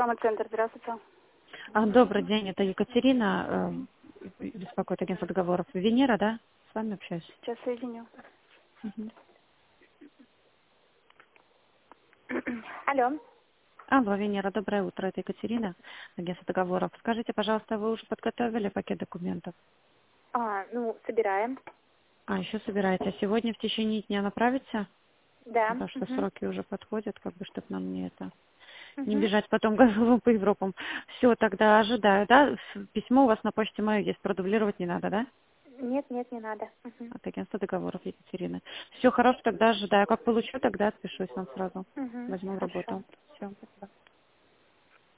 Центр, здравствуйте. Добрый день, это Екатерина, беспокоит агентство договоров. Венера, да? С вами общаюсь. Сейчас соединю. Мгм. Алло. Алло, Венера, доброе утро, это Екатерина, агентство договоров. Скажите, пожалуйста, вы уже подготовили пакет документов? Собираем. Еще собираете. А сегодня в течение дня направите? Да. Потому что Угу. сроки уже подходят, чтобы нам не Угу. бежать потом голову по Европам. Все, тогда ожидаю, да? Письмо у вас на почте мое есть, продублировать не надо, да? Нет, не надо. Угу. От агентства договоров Екатерины. Все хорошо, тогда ожидаю. Как получу, тогда отпишусь вам сразу. Угу. Возьму в Хорошо. работу. Все, спасибо.